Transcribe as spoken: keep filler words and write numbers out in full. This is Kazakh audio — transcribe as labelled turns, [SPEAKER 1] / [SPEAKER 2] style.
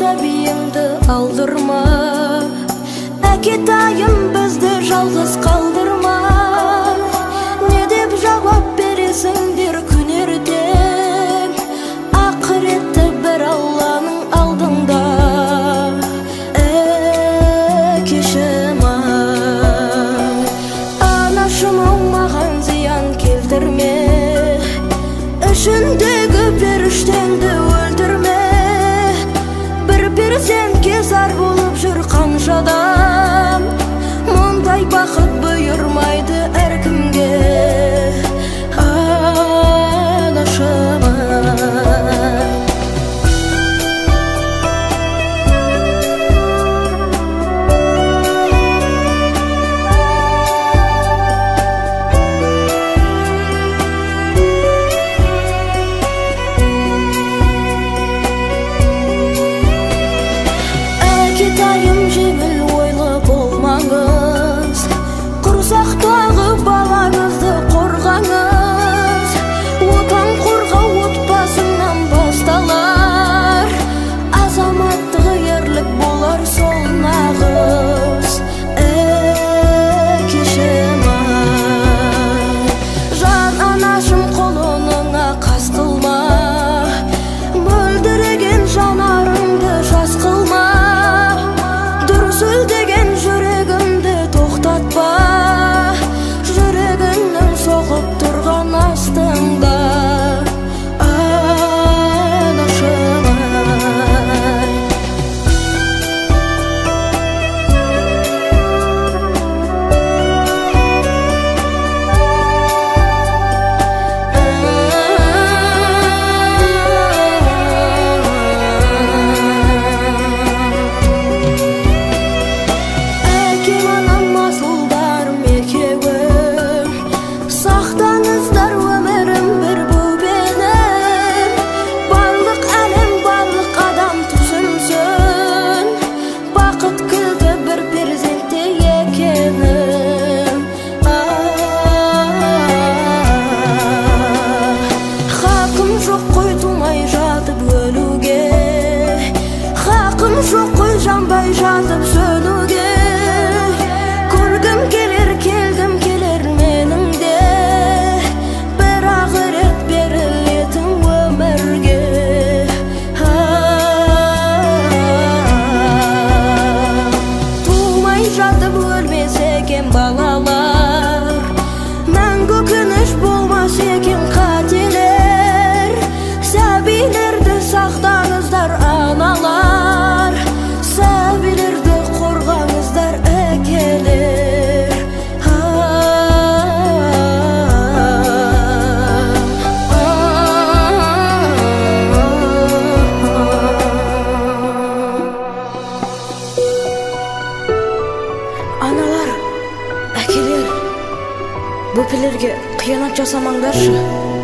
[SPEAKER 1] сәбиіңді алдырма, әкетайым бізді жалғыз қалдырма. Не деп жауап бересіңдер күн ертең, ақыретті бір Алланың алдында. Әкешім-ай, анашым-ау, маған зиян келтірме, ішіндегі періштеңді өлтірме. Бір перзентке зар болып жүр қанша адам, мұндай бақыт бұйырмайды әркімге. Анашым-ай, әкетайым жеңіл ойлы болмаңыз, құрсақтағы балаңызды қорғаңыз. Отан қорғау отбасыңнан басталар, азаматтық ерлік болар сол нағыз. Әкешім-ай, жан анашым, қолыңа қас қылма, мөлдіреген жанарыңды жас қылма. Сүлдеген жүрегімді тоқтатпа, жүрегімнің соғып тұрған астында. Анашым-ай, жоқ қой жанбай жатып сөнуге. Көргім келер, келгім келер менің де, бірақ рет берілетін өмірге. Тумай жатып өлмес екен балалар, мәңгі өкініш болмас екен қателер. Сәбилерді сақтаңыздар аналар, сәбилерді қорғаңыздар әкелер. Аналар, әкелер, бөпелерге қиянат жасамаңдаршы.